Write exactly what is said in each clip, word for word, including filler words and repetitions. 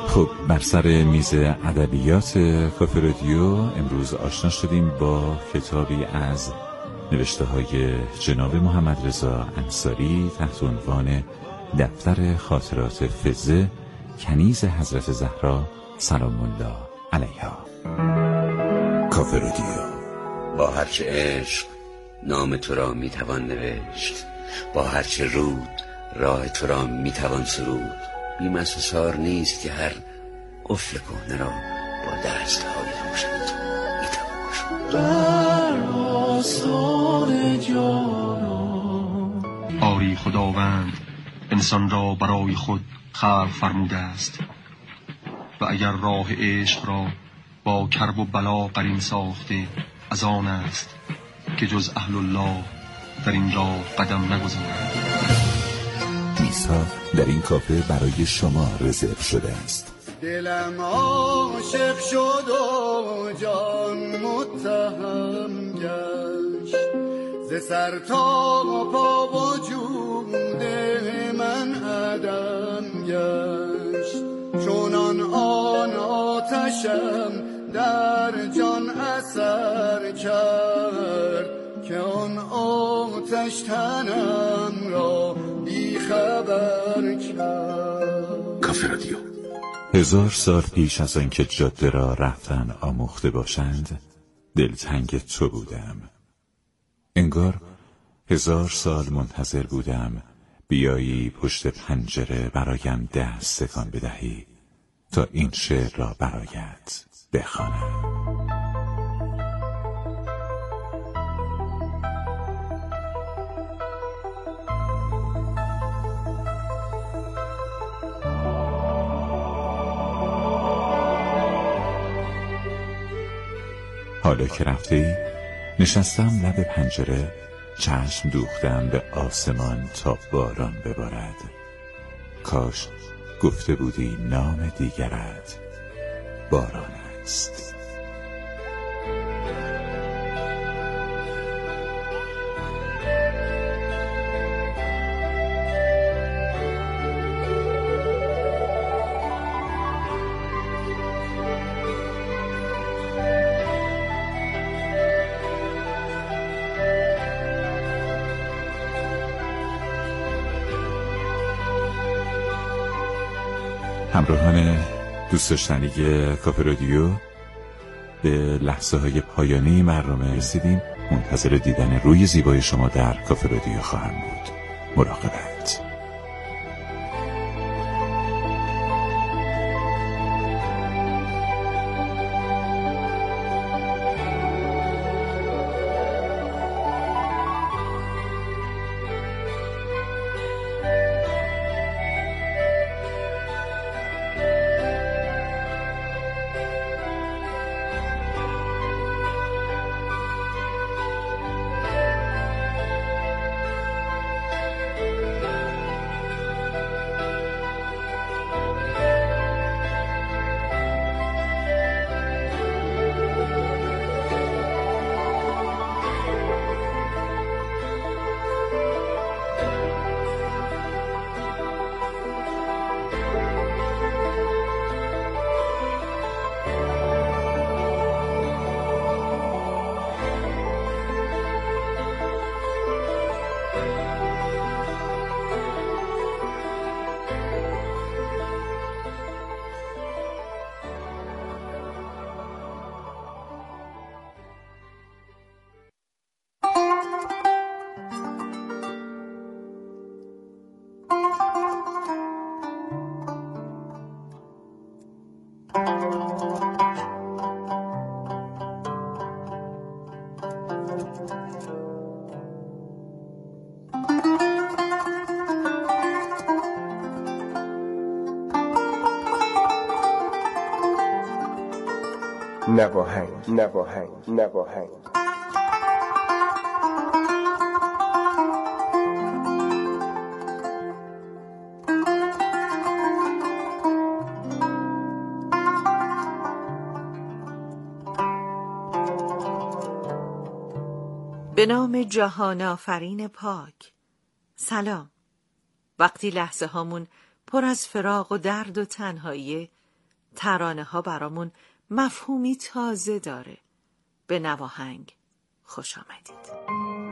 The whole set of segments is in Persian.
خب بر سر میز ادبیات کافه رادیو امروز آشنا شدیم با کتابی از نوشته های جناب محمد رضا انصاری تحت عنوان دفتر خاطرات فزه کنیز حضرت زهرا سلام الله علیها. کافه رادیو. با هرچه عشق نام تو را میتوان نوشت، با هرچه رود راه تو را میتوان سرود. بیم از حصار نیست که هر قفل کهنه را با دست های روشن تو میتوان گشود. بر آستان جانان آری خداوند انسان را برای خود خلق فرموده است و اگر راه عشق را با کرب و بلا قرین ساخته از آن است که جز اهل الله در این راه قدم نگذارند. میزها در این کافه برای شما رزرو شده است. دلم عاشق شد و جان متهم گشت، ز سر تا پا وجود من عدم گشت. چونان آن آتشم در جان اثر کرد که آن آتش تنم را بی خبر کرد. کافه رادیو. هزار سال پیش از آنکه جاده را رفتن آموخته باشند دلتنگ تو بودم. انگار هزار سال منتظر بودم بیایی پشت پنجره برایم دست تکان بدهی تا این شعر را برایت بخوانم. حالا که رفتی نشستم لب پنجره، چشم دوختم به آسمان تا باران ببارد. کاش گفته بودی نام دیگرت باران است. همراهان دوست داشتنی کافه رادیو، به لحظه های پایانی برنامه رسیدیم. منتظر دیدن روی زیبای شما در کافه رادیو خواهم بود. مراقبت. نواهنگ نواهنگ نواهنگ به نام جهان آفرین پاک. سلام. وقتی لحظه هامون پر از فراق و درد و تنهایی، ترانه ها برامون مفهومی تازه داره. به نواهنگ خوش آمدید.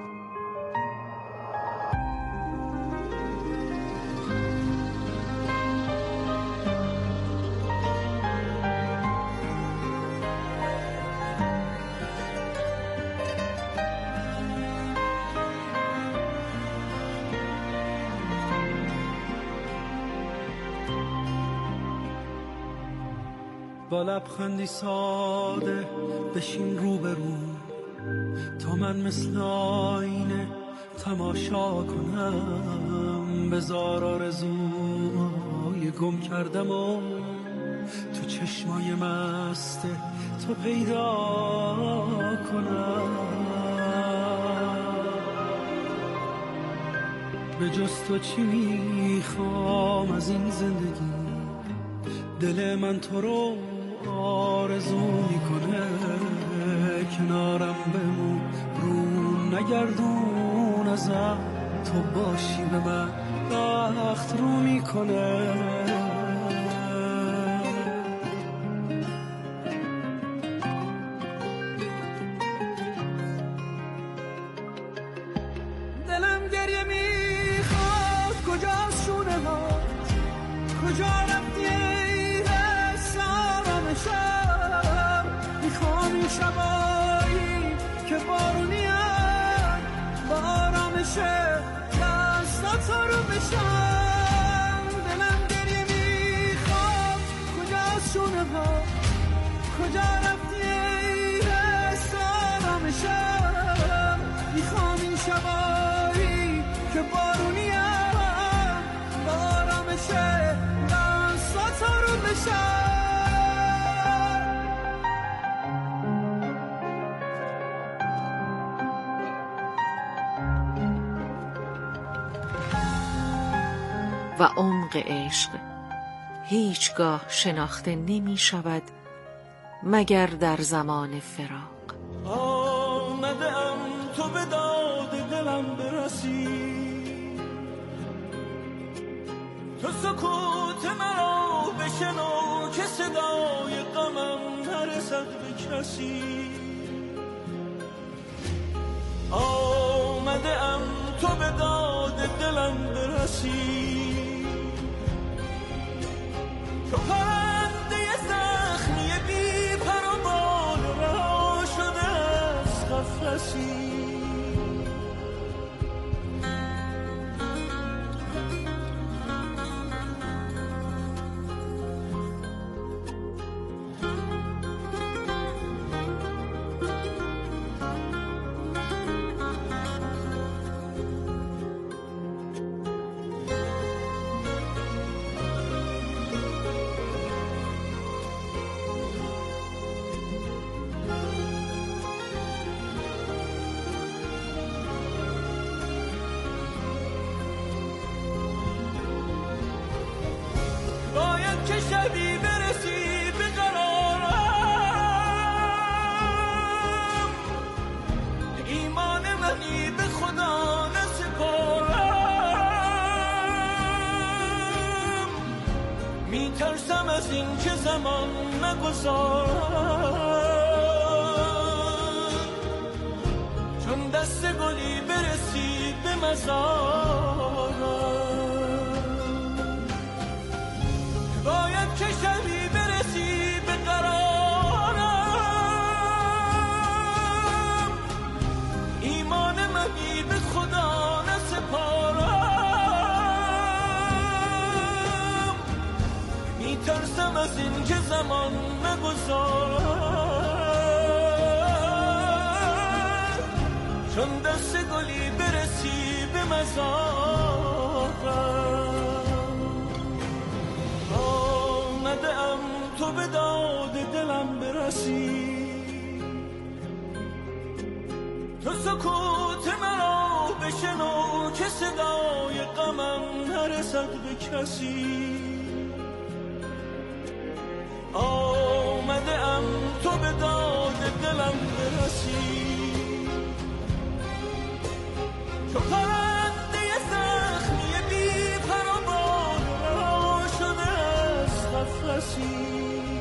با لبخندی ساده بشین رو به رو تا من مثل آینه تماشا کنم. بذار آرزوهای گم کردم و تو چشمای مست تو پیدا کنم. به جز تو چی میخوام از این زندگی؟ دل من تو رو آرزو میکنه. کنارم بمون رو نگردون ازم، تو باشی به من بخت رو میکنه. دلم گریه میخواد کجاست شونه ها، کجا رفتی میخوام این شبایی که بارونیان با آرامشه دستات رو بشم. دلم گریه میخواد کجاست شونه ها، کجا رفتی ای رست آرامشم. میخوام این شبایی که بارونیان با آرامشه دستات رو بشم. و عمق عشق هیچگاه شناخته نمی شود مگر در زمان فراق. آمدم تو به داد دلم برسی، تو سکوت مرا بشنو که صدای غمم نرسد به کسی. آمدم تو به داد دلم برسی، تو پرنده زخمی بی پر و بال رها شده از قفسی. که شبی برسی به قرارم، ایمان منی به خدا نسپارم. میترسم از این که زمان نگذارم، چون دست گلی برسی به مزارم. باید که شبی برسی به قرارم، ایمان منی به خدا نسپارم. میترسم از این که زمان نگذارم، چون دست گلی برسی به مزارم. آمدم تو به داد دلم برسی، تو سکوت مرا بشنو که صدای غمم نرسد به کسی. آمدم تو به داد دلم برسی، تو پرنده زخمی بی پر و بال رها شده از قفسی.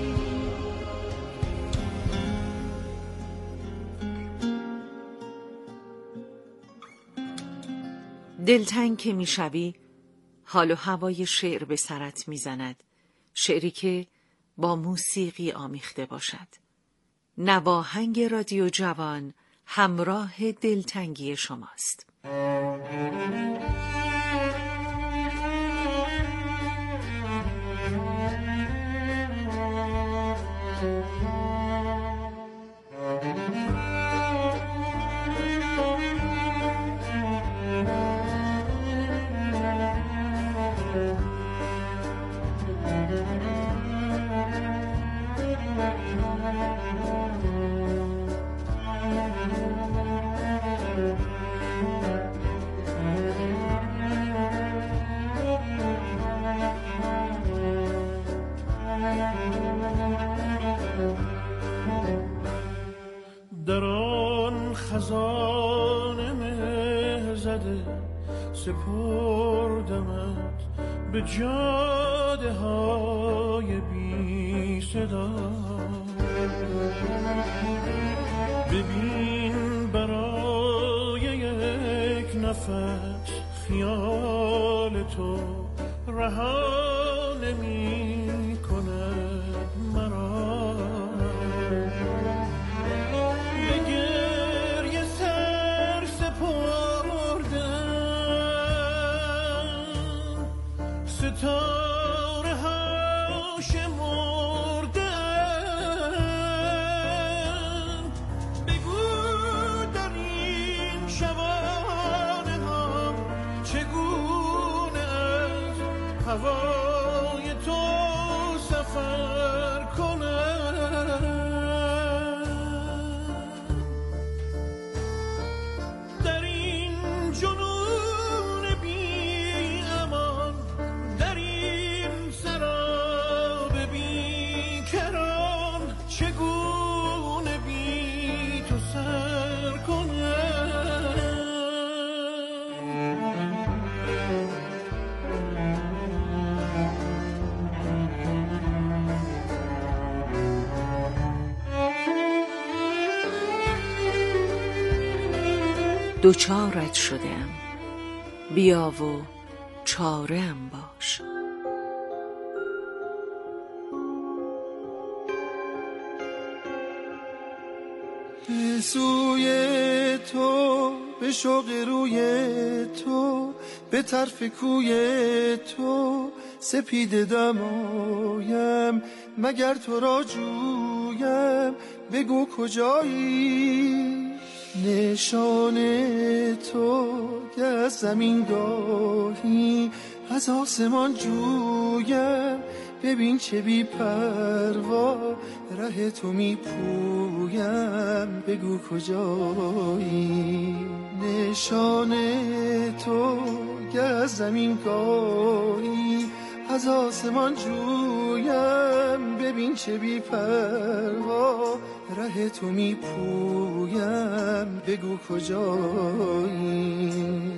دلتنگ که میشوی حال و هوای شعر به سرت میزند، شعری که با موسیقی آمیخته باشد. نواهنگ رادیو جوان همراه دلتنگی شماست. در آن خزان مه زده سپردمت به جاده های بی صدا. ببین برای یک نفس خیال تو رها نمی کند مرا. به گریه سر سپردم، ستاره ها شمردم. بگو در این شبانه ها چگونه از هوای تو سفر کنم. در این جنون بی امان، در این سراب بی کران، چگونه بی تو سر کنم. دوچارت شدم، بیا و چاره‌ام باش. به سوی تو، به شوق روی تو، به طرف کوی تو سپیده دمایم. مگر تو را جویم، بگو کجایی؟ نشان تو که از زمین گاهی از آسمان جویم. ببین چه بی پروا ره تو می پویم، بگو کجایی؟ نشان تو که از زمین گاهی از آسمان جویم. ببین چه بی پروا ره تو می پویم، بگو کجایی؟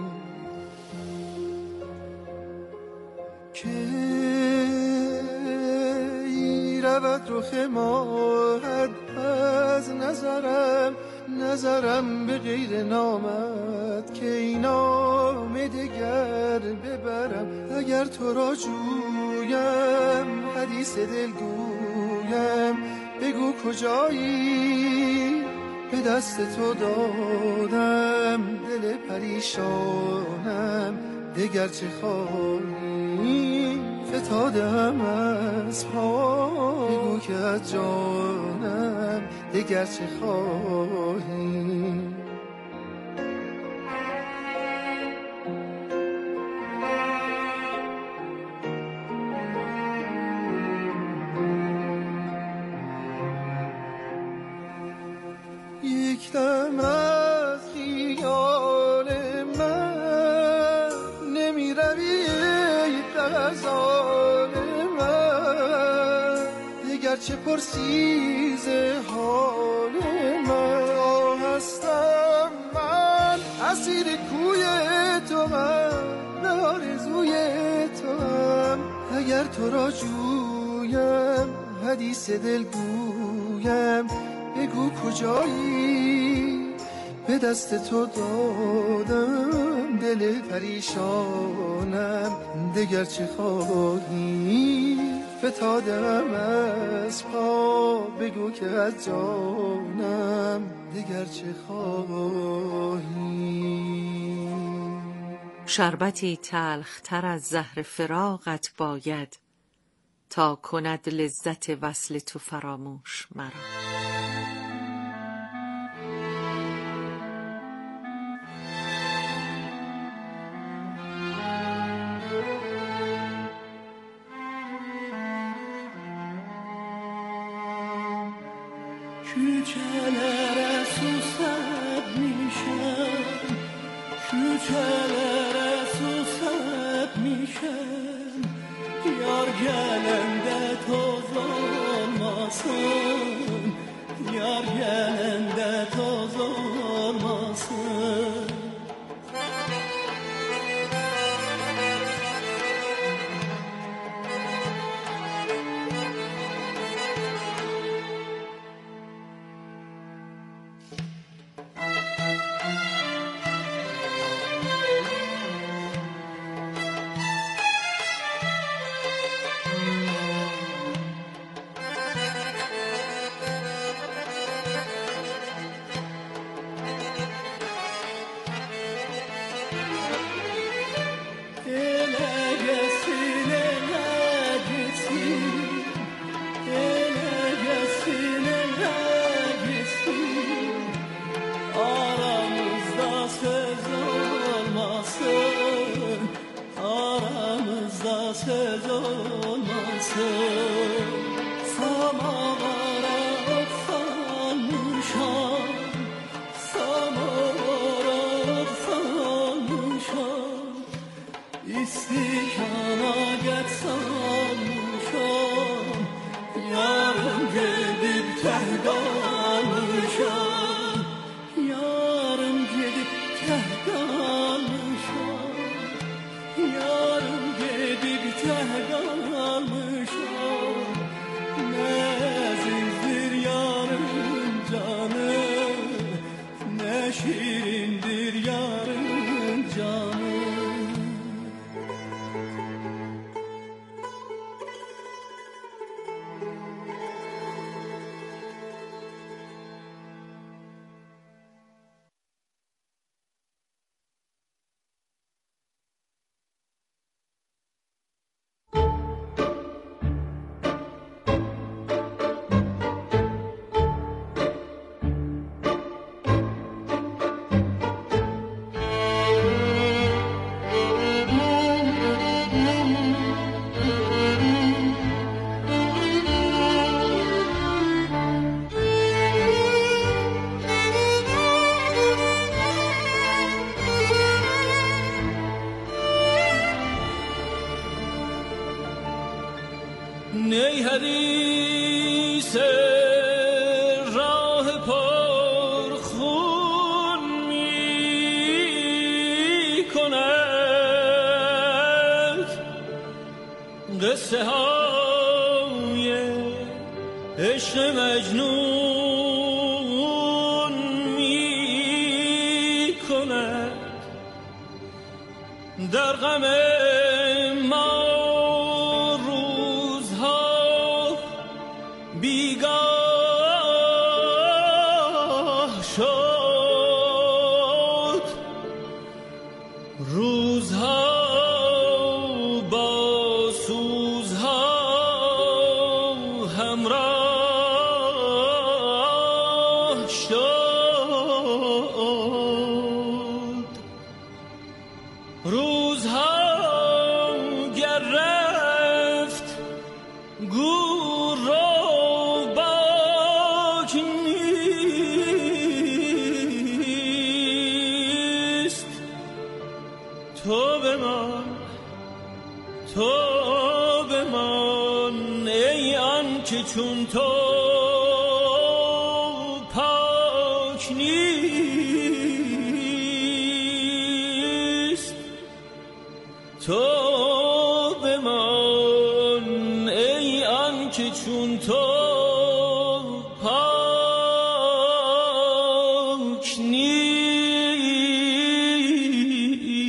کی رود رخ ماهت از نظرم، نظرم به غیر نامت کی نام دگر ببرم. اگر تو را جویم، حدیث دل گویم، بگو کجایی؟ به دست تو دادم دل پریشانم، دگر چه خواهی؟ فتادم از پا، بگو که از جانم دگر چه خواهی؟ یک دم از خیال من نمی روی غزال من، دیگر چه پرسی ز حال من؟ هستم من اسیر کوی تو، من آرزوی تو هم. اگر تو را جویم، حدیث دل گویم، بگو کجایی؟ به دست تو دادم دل پریشانم دگر چه خواهی فتادم از پا بگو که از جانم دگر چه خواهی شربتی تلخ تر از زهر فراقت باید تا کند لذت وصل تو فراموش مرا. Küçelere susat mişem, küçelere susat mişem, yar gelende toz olmasın, yar gelende toz olmasın. Söz olmasın, samavara salmışam, samavara salmışam, istikana geç salmışam, yarın gidip teh kalmışam, yarın gidip teh kalmışam, yarın gidip teh kalmışam, ne azizdir yarın canı, ne şirindir yarın canı. نی حدیث راه پر خون می کند قصه های عشق مجنون می کند در غم ما بیگاه شد روزها با سوزها همراه شد روزها گر رفت گور را تو بمان تو بمان ای آن که چون تو پاک نیست تو بمان ای آن که چون تو پاک نیست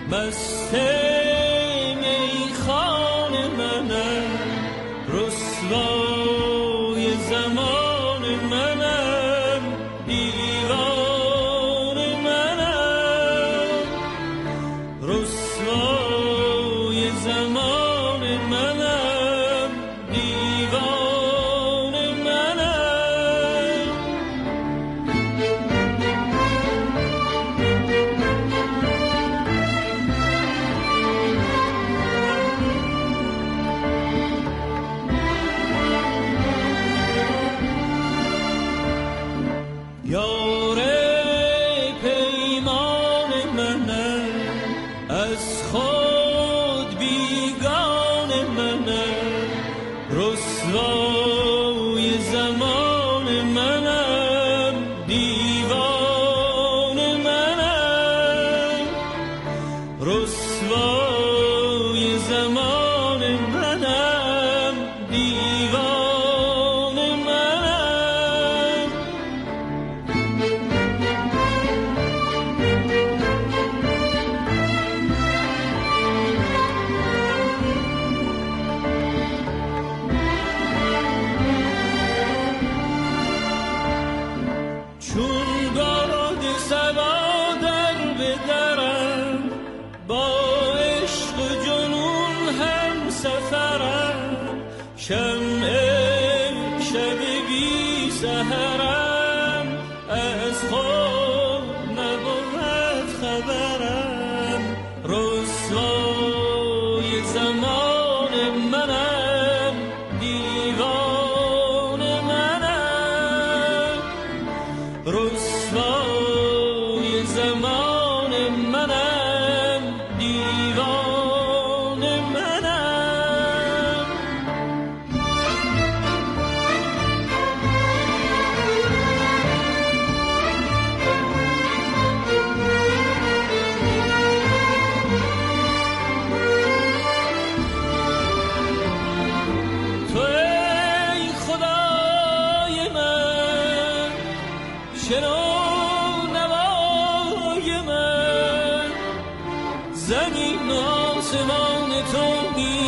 مست میخان منم، رسوای زمان منم، دیوان منم، رسوای زمان منم، دیوان منم. یار پیمان منم، از خود بیگان منم، رسوای زمان منم، دیوان منم، رسوای زمان منم، دیوان منم. چون باد صبا در بدرم، با عشق و جنون هم سفرم، شمع شب بی سحرم، از خود نبود خبرم، رسوای زمان منم، دیوان منم، رسوای زمان منم، دیوان منم. تو ای خدای من، شنو نوای من، زمین و آسمان تو می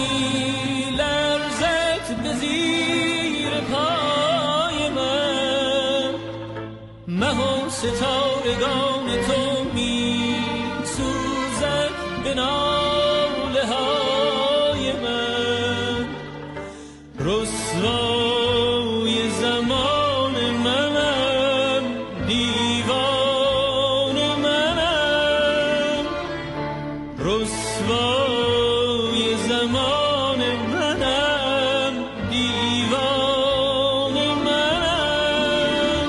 لرزد به زیر پای من، مه و ستارگان تو می سوزد به ناله های من، رسوای زمان منم، دیوان منم، رسوای زمان منم، دیوان منم.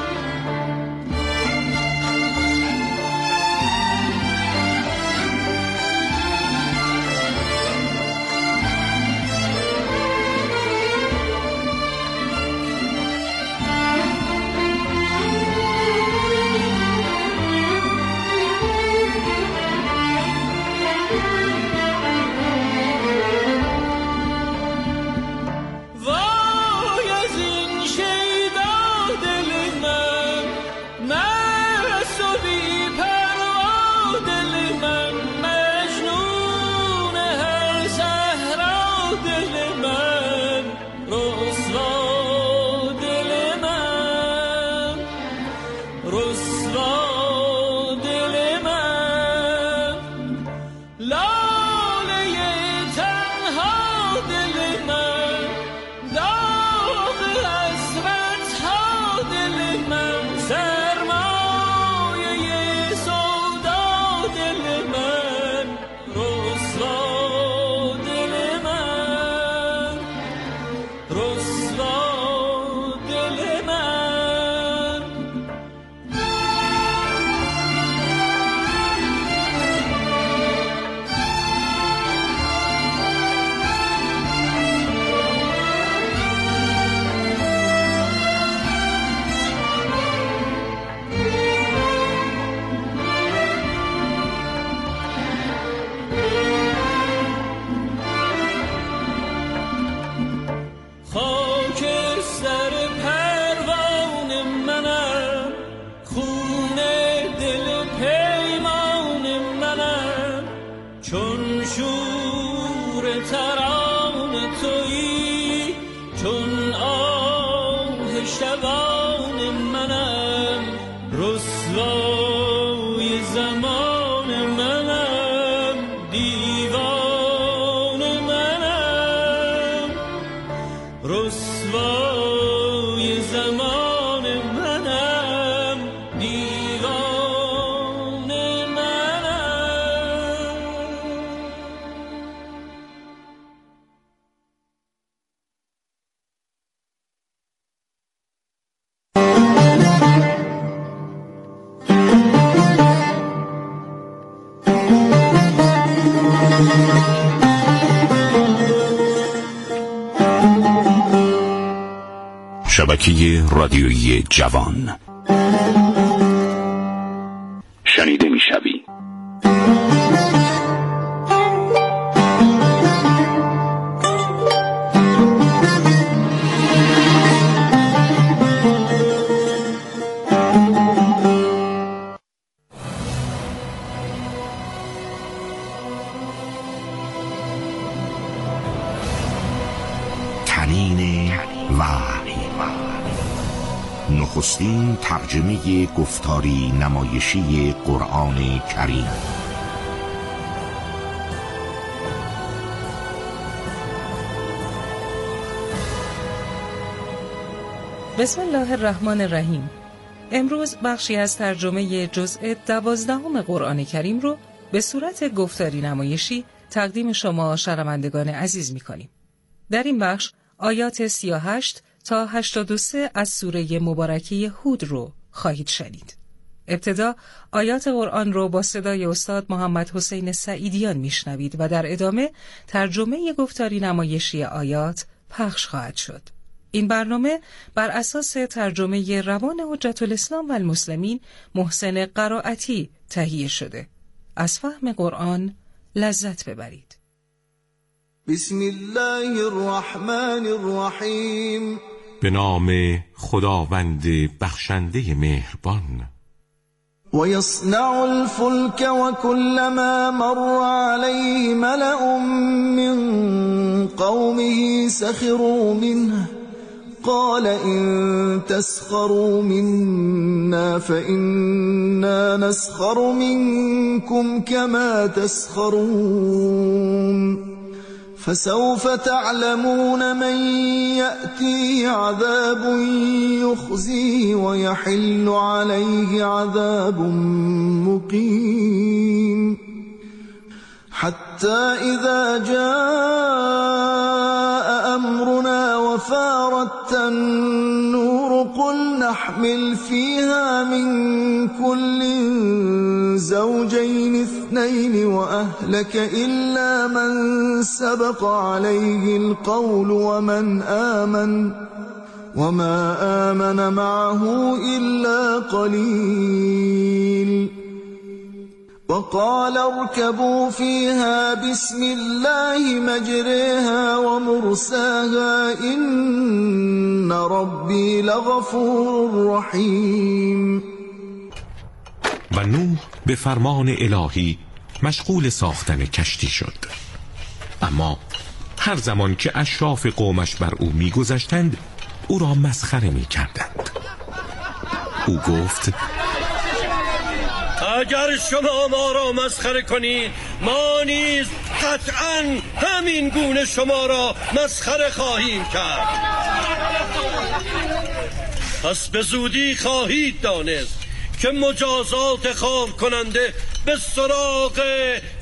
چون شور ترانه تویی، چون آه شبان منم، رسوای زمان منم، دیوان منم، رسوای زمان منم، دیوان منم. شبکه رادیویی جوان. شنیده میشوی. تنین وحی، نخستین ترجمه گفتاری نمایشی قرآن کریم. بسم الله الرحمن الرحیم. امروز بخشی از ترجمه جزء دوازدهم قرآن کریم رو به صورت گفتاری نمایشی تقدیم شما شنوندگان عزیز می‌کنیم. در این بخش آیات سی و هشت تا هشتاد و سه از سوره مبارکه هود رو خواهید شنید. ابتدا آیات قرآن رو با صدای استاد محمد حسین سعیدیان میشنوید و در ادامه ترجمه گفتاری نمایشی آیات پخش خواهد شد. این برنامه بر اساس ترجمه روان حجت الاسلام و المسلمین محسن قرائتی تهیه شده. از فهم قرآن لذت ببرید. بسم الله الرحمن الرحیم. به نام خداوند بخشنده مهربان. و یصنع الفلک و كلما مر علیه ملأ من قومه سخروا منه قال إن تسخروا منا فإنا نسخر منكم كما تسخرون فسوف تعلمون من يأتيه عذاب يخزيه ويحل عليه عذاب مقيم حتى إذا جاء أمرنا وفارت النور قل نحمل فيها من كل زوجين اثنين وأهلك إلا من سبق عليه القول ومن آمن وما آمن معه إلا قليل وقال اركبوا فيها بسم الله مجريها ومرساها إن ربي لغفور رحيم. و نوح به فرمان الهی مشغول ساختن کشتی شد. اما هر زمان که اشراف قومش بر او می‌گذشتند او را مسخره می‌کردند. او گفت اگر شما ما را مسخره کنید ما نیز قطعاً همین گونه شما را مسخره خواهیم کرد. پس به زودی خواهید دانست که مجازات خار کننده به سراغ